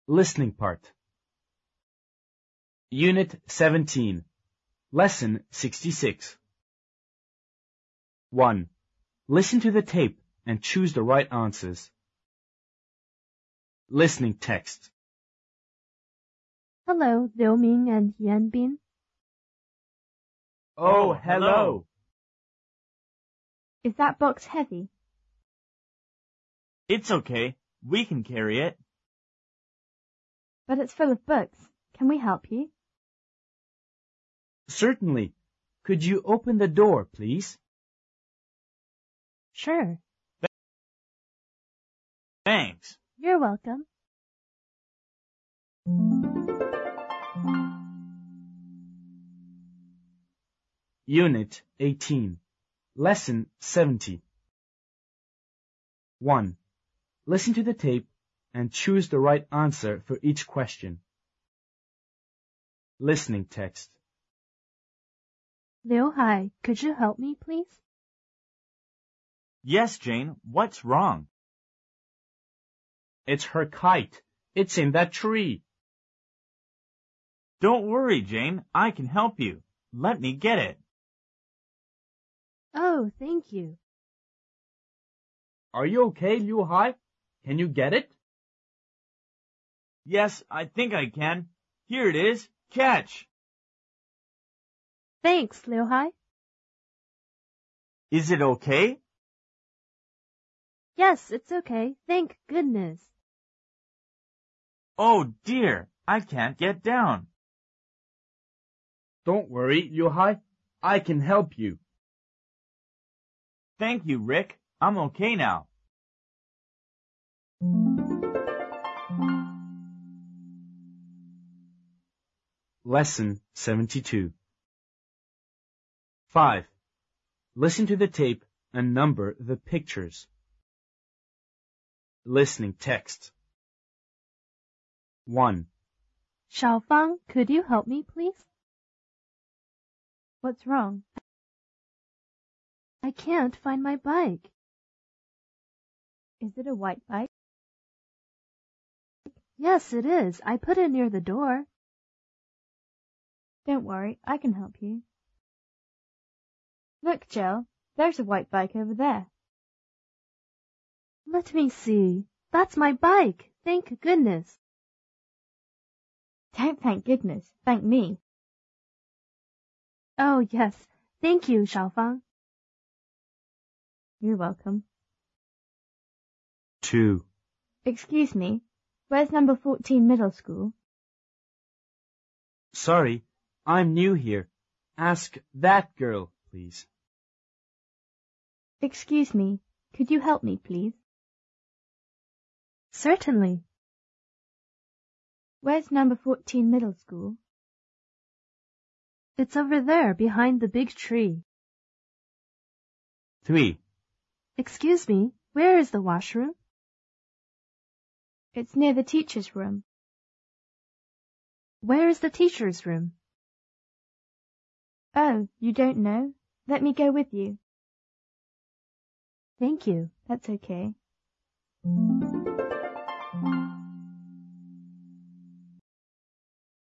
Listening part. Unit 17. Lesson 66. 1. Listen to the tape and choose the right answers. Listening text. Hello, Liu Ming and Yan Bin. Oh, hello. Is that box heavy? It's okay. We can carry it. But it's full of books. Can we help you? Certainly. Could you open the door, please? Sure. Thanks. You're welcome. Unit 18. Lesson 70. 1. Listen to the tape and choose the right answer for each question. Listening text. Liu Hai, could you help me, please? Yes, Jane. What's wrong? It's her kite. It's in that tree. Don't worry, Jane. I can help you. Let me get it. Oh, thank you. Are you okay, Liu Hai? Can you get it? Yes, I think I can. Here it is. Catch. Thanks, Liu Hai. Is it okay? Yes, it's okay. Thank goodness. Oh, dear. I can't get down. Don't worry, Liu Hai. I can help you. Thank you, Rick. I'm okay now. Lesson 72. 5. Listen to the tape and number the pictures. Listening text. 1. Xiaofang, could you help me, please? What's wrong? I can't find my bike. Is it a white bike? Yes, it is. I put it near the door. Don't worry, I can help you. Look, Jill, there's a white bike over there. Let me see. That's my bike. Thank goodness. Don't thank goodness. Thank me. Oh, yes. Thank you, Xiaofang. You're welcome. 2. Excuse me. Where's number 14 middle school? Sorry, I'm new here. Ask that girl, please. Excuse me. Could you help me, please? Certainly. Where's number 14 middle school? It's over there, behind the big tree. 3. Excuse me, where is the washroom? It's near the teacher's room. Where is the teacher's room? Oh, you don't know? Let me go with you. Thank you. That's okay.